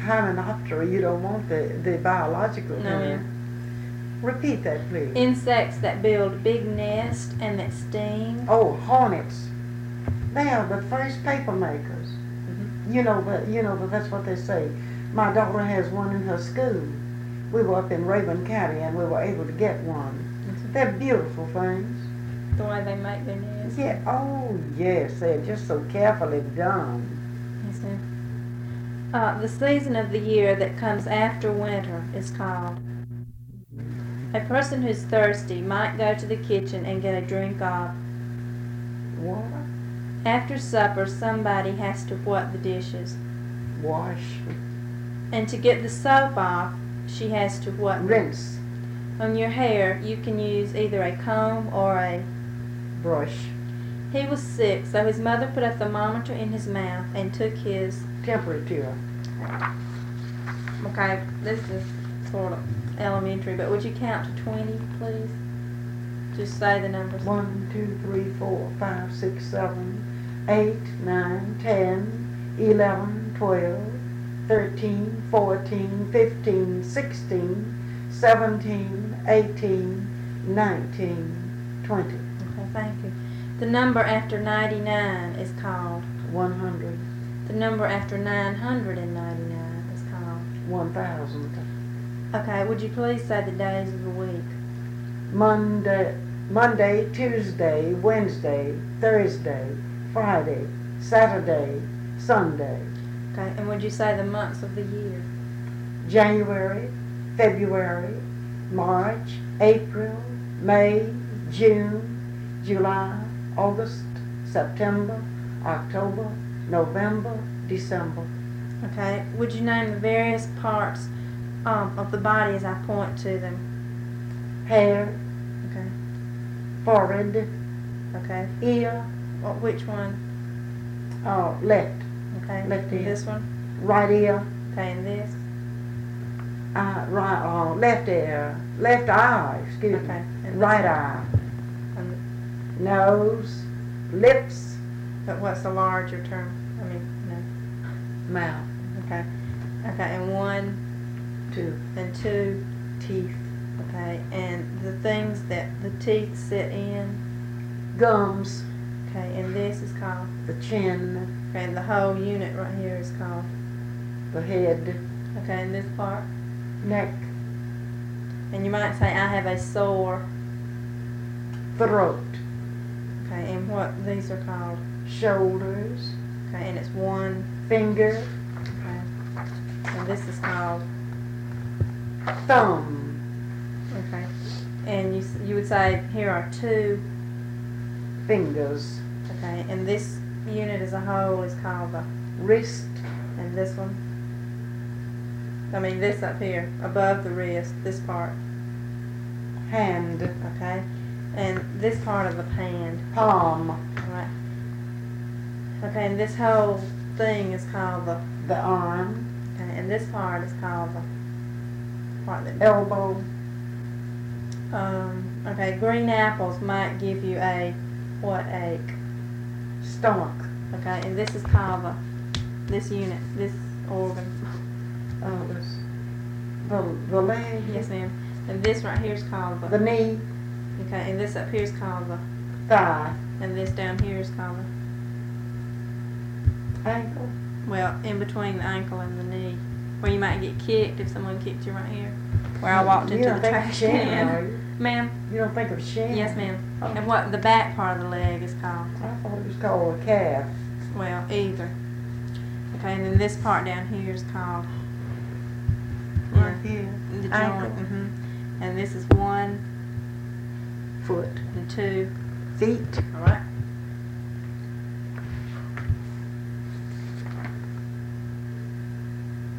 Hymenoptera, you don't want the biological No, term. ma'am. Repeat that, please. Insects that build big nests and that sting. Oh, hornets. They are the first paper makers. Mm-hmm. You know, but that's what they say. My daughter has one in her school. We were up in Raven County and we were able to get one. Mm-hmm. They're beautiful things. The way they make their nests. Yeah. Oh, yes. They're just so carefully done. Yes, ma'am. The season of the year that comes after winter is called. A person who's thirsty might go to the kitchen and get a drink of. Water. After supper, somebody has to what the dishes. Wash. And to get the soap off, she has to what? Rinse. On your hair, you can use either a comb or a Brush. He was sick, so his mother put a thermometer in his mouth and took his... Temperature. Okay, this is sort of elementary, but would you count to 20, please? Just say the numbers. 1, 2, 3, 4, 5, 6, 7, 8, 9, 10, 11, 12, 13, 14, 15, 16, 17, 18, 19, 20. Okay, thank you. The number after 99 is called. 100. The number after 999 is called. 1,000. Okay, would you please say the days of the week? Monday, Tuesday, Wednesday, Thursday, Friday, Saturday, Sunday. Okay, and would you say the months of the year? January, February, March, April, May, June, July, August, September, October, November, December. Okay, would you name the various parts of the body as I point to them? Hair, Okay, forehead, okay. ear, Which one? left, Okay, Left ear. this one? right ear, Okay, and this? left ear, left eye, excuse Okay, me, and right this eye, one? nose, lips, But what's the larger term? mouth, Okay. Okay, and 1 2, and 2. teeth, Okay, and the things that the teeth sit in. gums, Okay, and this is called. the chin, Okay, and the whole unit right here is called. the head, Okay, and this part. neck, And you might say, I have a sore. throat, Okay, and what these are called. shoulders, Okay, and it's 1. finger, Okay, and this is called. thumb, Okay, and you would say here are 2. fingers, Okay, and this unit as a whole is called the. wrist, And this one. This up here above the wrist. This part. hand, Okay, and this part of the hand. palm, Alright. Okay, and this whole thing is called the. the arm, Okay, and this part is called the part that. elbow, Okay, green apples might give you a what ache? stomach, Okay, and this is called this unit, this organ. the leg, Yes, ma'am. And this right here is called the knee, Okay, and this up here is called thigh, and this down here is called ankle, well, in between the ankle and the knee, where you might get kicked if someone kicked you right here. Where I walked into the trash can. Ma'am? You don't think of shin? Yes, ma'am. Oh. And what the back part of the leg is called? I thought it was called a calf. Well, either. Okay, and then this part down here is called Right here. the joint. Ankle. And this is 1 Foot. and 2. Feet. All right.